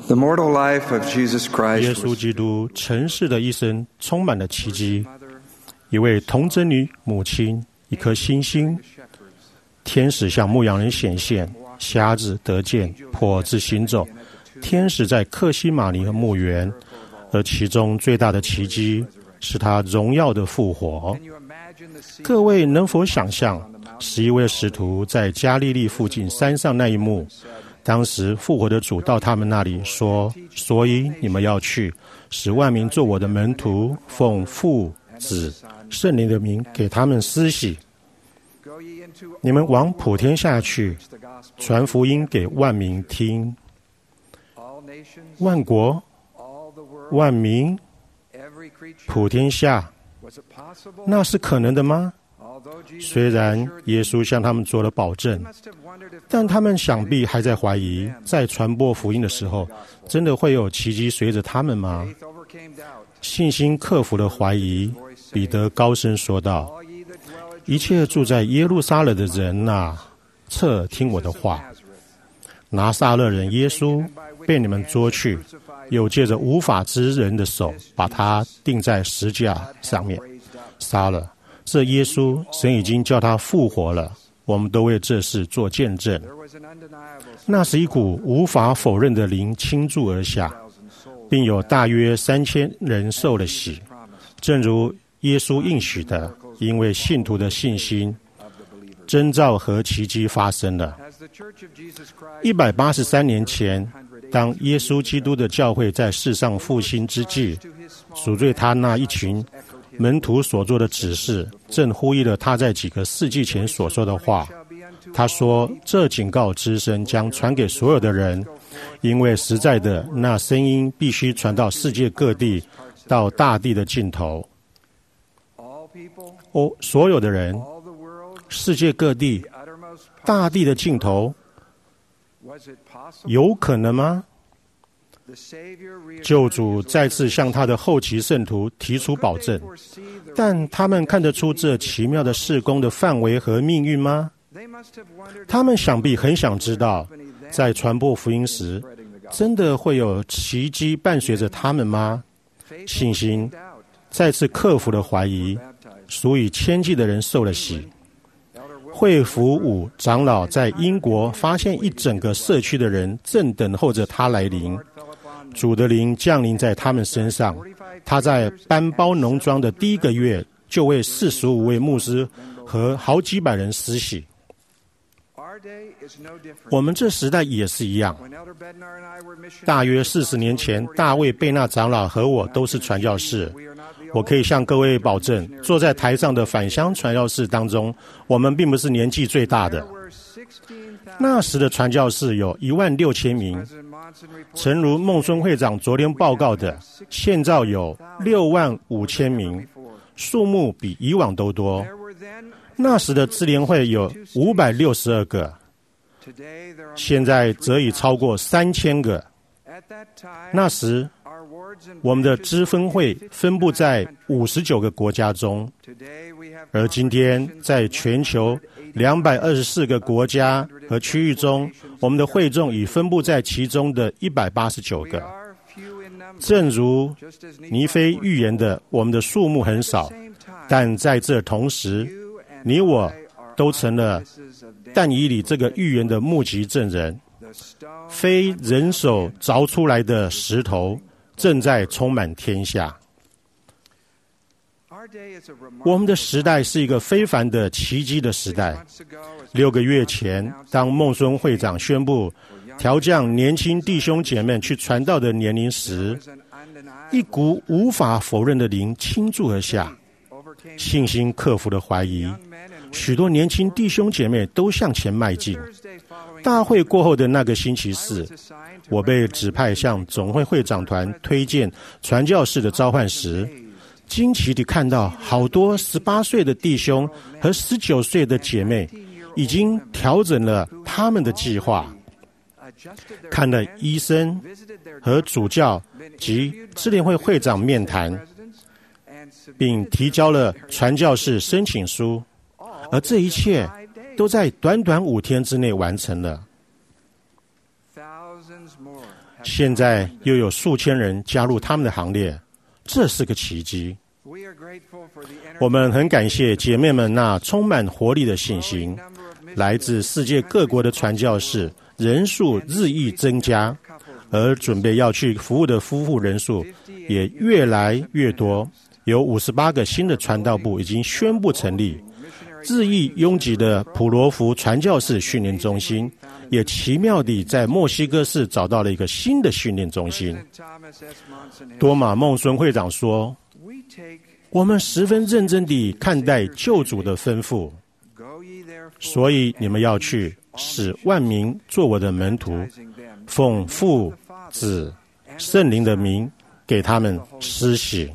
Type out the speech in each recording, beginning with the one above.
The mortal life of Jesus 耶 Christ 稣 was 基督尘世的一生充满了奇迹，一位童贞女母亲，一颗星星，天使向牧羊人显现，瞎子得见，跛子行走，天使在克西马尼和墓园，而其中最大的奇迹是他荣耀的复活。各位能否想象11位使徒在加利利附近山上那一幕？当时复活的主到他们那里说，所以你们要去，使万民做我的门徒，奉父子圣灵的名给他们施洗。你们往普天下去，传福音给万民听。万国、万民、普天下，那是可能的吗？虽然耶稣向他们做了保证，但他们想必还在怀疑，在传播福音的时候，真的会有奇迹随着他们吗？信心克服了怀疑，彼得高声说道：一切住在耶路撒冷的人啊，侧耳听我的话。拿撒勒人耶稣被你们捉去，又借着无法之人的手把他钉在十字架上面杀了。这耶稣，神已经叫他复活了，我们都为这事做见证。那是一股无法否认的灵倾注而下，并有大约3000人受了洗，正如耶稣应许的，因为信徒的信心，征兆和奇迹发生了。183年前，当耶稣基督的教会在世上复兴之际，主对他那一群门徒所做的指示，正呼应了他在几个世纪前所说的话。他说，这警告之声将传给所有的人，因为实在的，那声音必须传到世界各地，到大地的尽头。所有的人，世界各地，大地的尽头，有可能吗？救主再次向他的后期圣徒提出保证，但他们看得出这奇妙的事工的范围和命运吗？他们想必很想知道，在传播福音时，真的会有奇迹伴随着他们吗？信心再次克服了怀疑，数以千计的人受了洗。会服武长老在英国发现一整个社区的人正等候着他来临。主的灵降临在他们身上，他在搬包农庄的第1个月就为45位牧师和好几百人施洗。我们这时代也是一样。大约40年前，大卫贝纳长老和我都是传教士。我可以向各位保证，坐在台上的返乡传教士当中，我们并不是年纪最大的。那时的传教士有16000名，诚如孟孙会长昨天报告的，现在有65000名，数目比以往都多。那时的支联会有562个，现在则已超过3000个。那时我们的支分会分布在59个国家中，而今天在全球224个国家和区域中，我们的会众已分布在其中的189个。正如尼非预言的，我们的数目很少，但在这同时，你我都成了但以理这个预言的目击证人。非人手凿出来的石头正在充满天下。我们的时代是一个非凡的奇迹的时代。6个月前，当孟孙会长宣布调降年轻弟兄姐妹去传道的年龄时，一股无法否认的灵倾注而下，信心克服了怀疑，许多年轻弟兄姐妹都向前迈进。大会过后的那个星期四，我被指派向总会会长团推荐传教士的召唤时，惊奇地看到好多18岁的弟兄和19岁的姐妹已经调整了他们的计划，看了医生和主教及支联会会长面谈，并提交了传教士申请书，而这一切都在短短5天之内完成了。 现在又有数千人加入他们的行列，这是个奇迹。我们很感谢姐妹们那充满活力的信心，来自世界各国的传教士人数日益增加，而准备要去服务的夫妇人数也越来越多。有58个新的传道部已经宣布成立，日益拥挤的普罗福传教士训练中心也奇妙地在墨西哥市找到了一个新的训练中心。多马孟孙会长说，我们十分认真地看待救主的吩咐，所以你们要去，使万民做我的门徒，奉父子圣灵的名给他们施洗。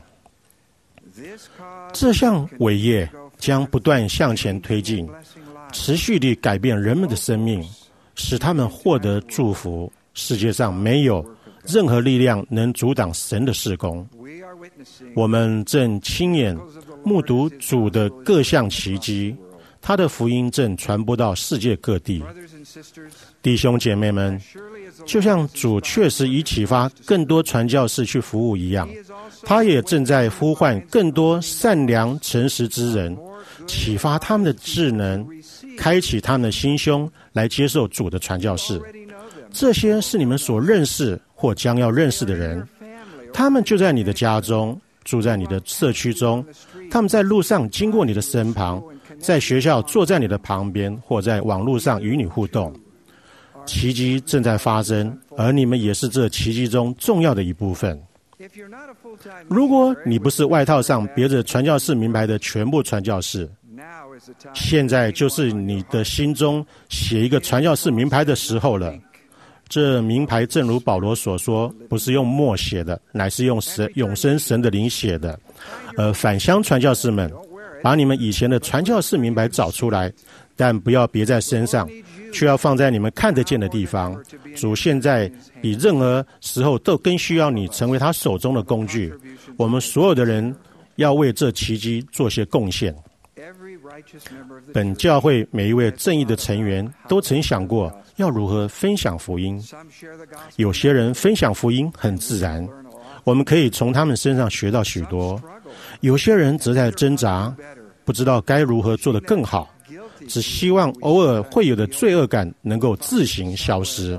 这项伟业将不断向前推进，持续地改变人们的生命，使他们获得祝福。世界上没有任何力量能阻挡神的事工。我们正亲眼目睹主的各项奇迹，他的福音正传播到世界各地。弟兄姐妹们，就像主确实已启发更多传教士去服务一样，他也正在呼唤更多善良诚实之人，启发他们的智能，开启他们的心胸，来接受主的传教士。这些是你们所认识或将要认识的人，他们就在你的家中，住在你的社区中，他们在路上经过你的身旁，在学校坐在你的旁边，或在网络上与你互动。奇迹正在发生，而你们也是这奇迹中重要的一部分。如果你不是外套上别着传教士名牌的全部传教士，现在就是你的心中写一个传教士名牌的时候了。这名牌正如保罗所说，不是用墨写的，乃是用永生神的灵写的。返乡传教士们，把你们以前的传教士名牌找出来，但不要别在身上，却要放在你们看得见的地方。主现在比任何时候都更需要你成为他手中的工具。我们所有的人要为这奇迹做些贡献。本教会每一位正义的成员都曾想过要如何分享福音。有些人分享福音很自然，我们可以从他们身上学到许多。有些人则在挣扎，不知道该如何做得更好，只希望偶尔会有的罪恶感能够自行消失。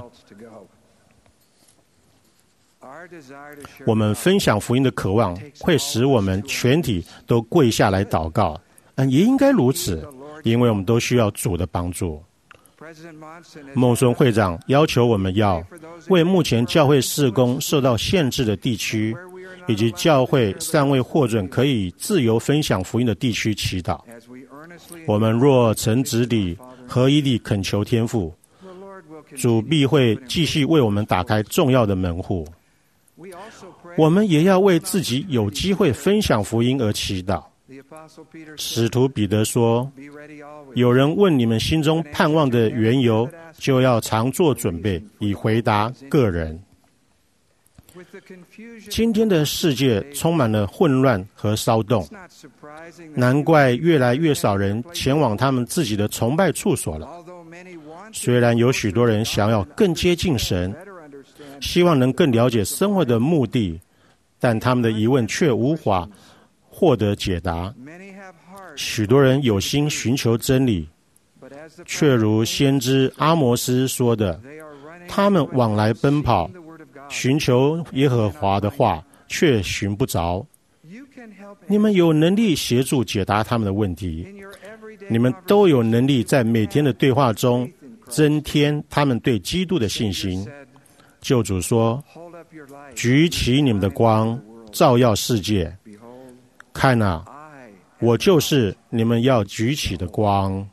我们分享福音的渴望会使我们全体都跪下来祷告，也应该如此，因为我们都需要主的帮助。孟孙会长要求我们要为目前教会事工受到限制的地区，以及教会尚未获准可以自由分享福音的地区祈祷。我们若诚挚地合一地恳求天父，主必会继续为我们打开重要的门户。我们也要为自己有机会分享福音而祈祷。使徒彼得说，有人问你们心中盼望的缘由，就要常做准备，以回答个人。今天的世界充满了混乱和骚动，难怪越来越少人前往他们自己的崇拜处所了。虽然有许多人想要更接近神，希望能更了解生活的目的，但他们的疑问却无法获得解答。许多人有心寻求真理，却如先知阿摩斯说的，他们往来奔跑，寻求耶和华的话，却寻不着。你们有能力协助解答他们的问题，你们都有能力在每天的对话中增添他们对基督的信心。救主说，举起你们的光，照耀世界。看啊，我就是你们要举起的光。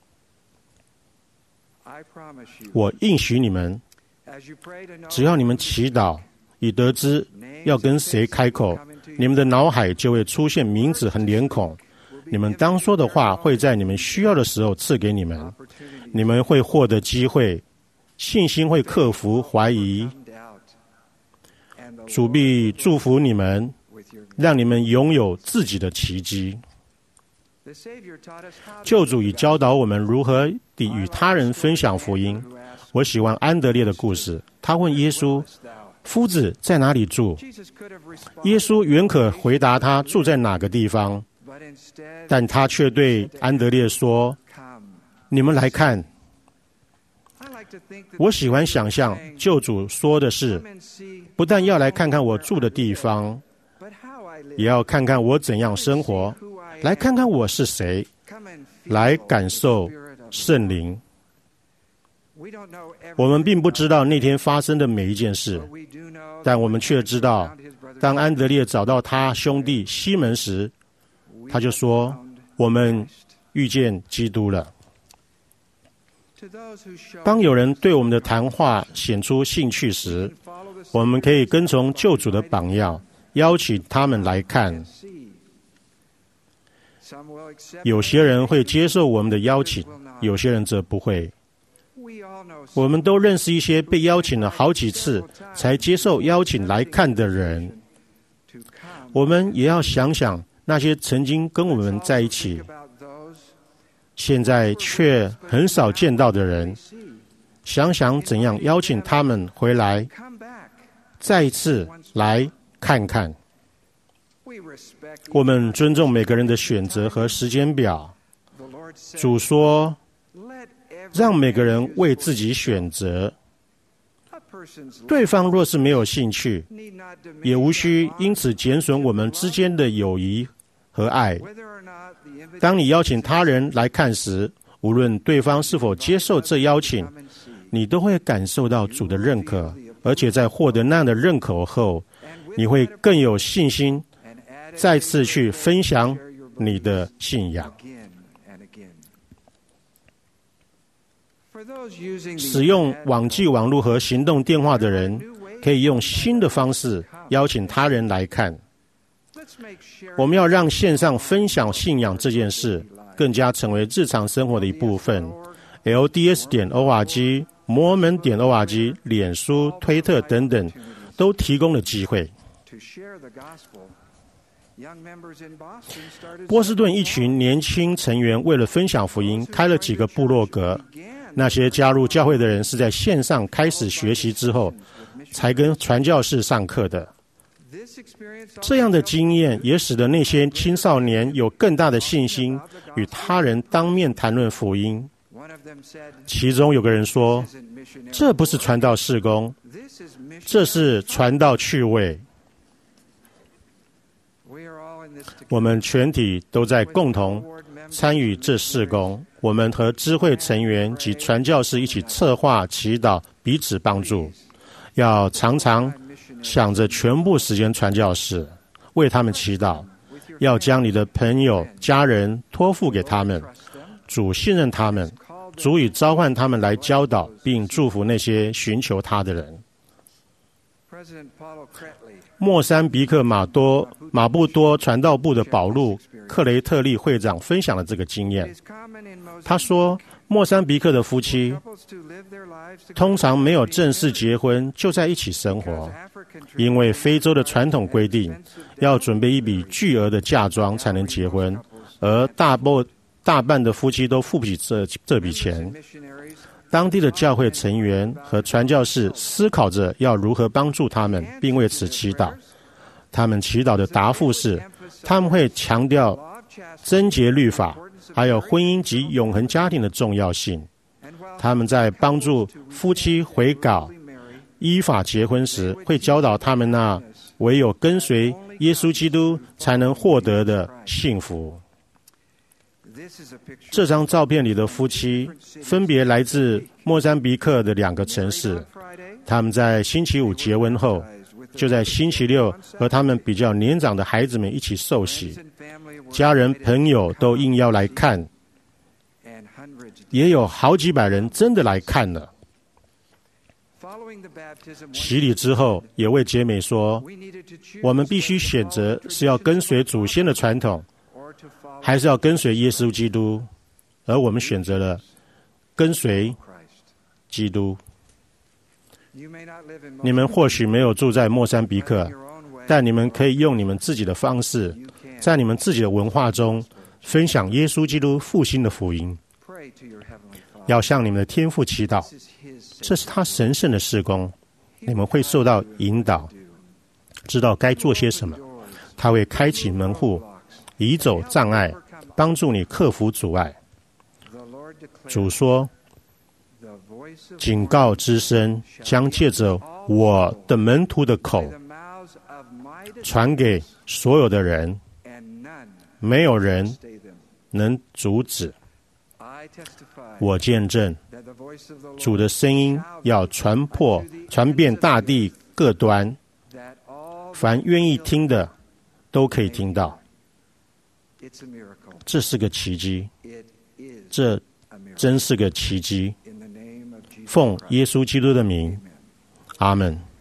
我应许你们，只要你们祈祷，以得知要跟谁开口，你们的脑海就会出现名字和脸孔。你们当说的话会在你们需要的时候赐给你们，你们会获得机会，信心会克服怀疑。主必祝福你们，让你们拥有自己的奇迹。救主已教导我们如何地与他人分享福音， 我喜欢安德烈的故事。他问耶稣：“夫子在哪里住？”耶稣原可回答他住在哪个地方，但他却对安德烈说：“你们来看。”我喜欢想象救主说的是，不但要来看看我住的地方，也要看看我怎样生活，来看看我是谁，来感受圣灵。我们并不知道那天发生的每一件事，但我们却知道，当安德烈找到他兄弟西门时，他就说：“我们遇见基督了。”当有人对我们的谈话显出兴趣时，我们可以跟从救主的榜样，邀请他们来看。有些人会接受我们的邀请，有些人则不会。我们都认识一些被邀请了好几次才接受邀请来看的人。我们也要想想那些曾经跟我们在一起，现在却很少见到的人，想想怎样邀请他们回来，再一次来看看。我们尊重每个人的选择和时间表。主说，让每个人为自己选择。对方若是没有兴趣，也无需因此减损我们之间的友谊和爱。当你邀请他人来看时，无论对方是否接受这邀请，你都会感受到主的认可，而且在获得那样的认可后，你会更有信心再次去分享你的信仰。使用网际网络和行动电话的人，可以用新的方式邀请他人来看。我们要让线上分享信仰这件事更加成为日常生活的一部分。LDS.org、Mormon.org、脸书、推特等等都提供了机会。波士顿一群年轻成员为了分享福音，开了几个部落格。那些加入教会的人是在线上开始学习之后，才跟传教士上课的。这样的经验也使得那些青少年有更大的信心，与他人当面谈论福音。其中有个人说：“这不是传道事工，这是传道趣味。”我们全体都在共同参与这事工。我们和知会成员及传教士一起策划、祈祷，彼此帮助。要常常想着全部时间传教士，为他们祈祷。要将你的朋友、家人托付给他们，主信任他们，主已召唤他们来教导，并祝福那些寻求他的人。莫桑比克马布多传道部的保禄克雷特利会长分享了这个经验。他说，莫桑比克的夫妻通常没有正式结婚就在一起生活，因为非洲的传统规定要准备一笔巨额的嫁妆才能结婚，而大半的夫妻都付不起这笔钱。当地的教会成员和传教士思考着要如何帮助他们，并为此祈祷。他们祈祷的答复是，他们会强调贞洁律法，还有婚姻及永恒家庭的重要性。他们在帮助夫妻悔改、依法结婚时，会教导他们那唯有跟随耶稣基督才能获得的幸福。这张照片里的夫妻分别来自莫桑比克的2个城市。他们在星期5结婚后，就在星期6和他们比较年长的孩子们一起受洗。家人朋友都应邀来看，也有好几百人真的来看了。洗礼之后，有位姐妹说，我们必须选择是要跟随祖先的传统，还是要跟随耶稣基督，而我们选择了跟随基督。你们或许没有住在莫桑比克，但你们可以用你们自己的方式，在你们自己的文化中分享耶稣基督复兴的福音。要向你们的天父祈祷， 这是他神圣的事工，你们会受到引导，知道该做些什么。他会开启门户，移走障碍，帮助你克服阻碍。主说，警告之声将借着我的门徒的口传给所有的人，没有人能阻止。我见证主的声音要传遍大地各端，凡愿意听的都可以听到。这是个奇迹，这真是个奇迹。奉耶稣基督的名，阿们。